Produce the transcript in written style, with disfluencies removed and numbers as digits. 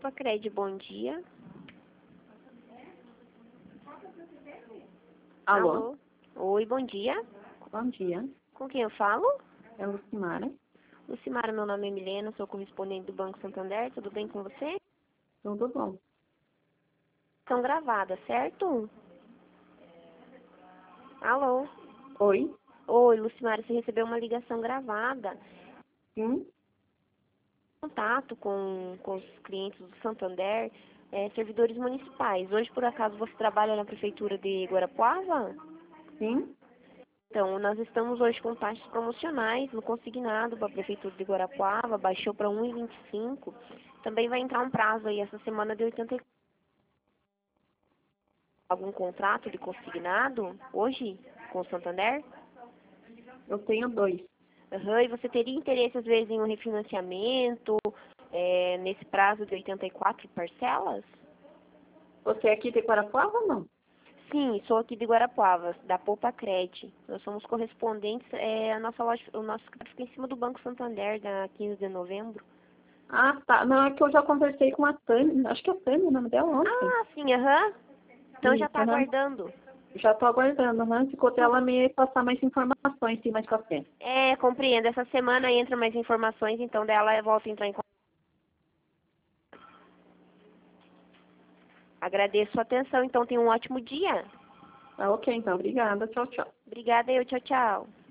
Poupa-Cred, bom dia. Alô? Oi, bom dia. Bom dia. Com quem eu falo? É Lucimara. Lucimara, meu nome é Milena, sou correspondente do Banco Santander. Tudo bem com você? Tudo bom? São gravadas, certo? Alô? Oi? Oi, Lucimara, você recebeu uma ligação gravada. Sim? Contato com os clientes do Santander, servidores municipais. Hoje, por acaso, você trabalha na prefeitura de Guarapuava? Sim? Então, nós estamos hoje com taxas promocionais no consignado para a prefeitura de Guarapuava, baixou para 1,25. Também vai entrar um prazo aí essa semana de 84. Algum contrato de consignado hoje com o Santander? Eu tenho 2. Aham, e você teria interesse, às vezes, em um refinanciamento nesse prazo de 84 parcelas? Você é aqui de Guarapuava ou não? Sim, sou aqui de Guarapuava, da Poupa-Cred. Nós somos correspondentes, a nossa loja, o nosso escritório fica em cima do Banco Santander, da 15 de novembro. Ah, tá. Não, é que eu já conversei com a Tânia. Acho que é a Tânia o nome dela ontem. Ah, sim, aham. Então já Isso, está aham. aguardando. Já tô aguardando, né? Ficou dela me passar mais informações, sim, mais pra frente. Compreendo. Essa semana entra mais informações, então dela volta a entrar em contato. Agradeço a sua atenção, então tenha um ótimo dia. Tá ok, então. Obrigada. Tchau, tchau. Obrigada, tchau, tchau.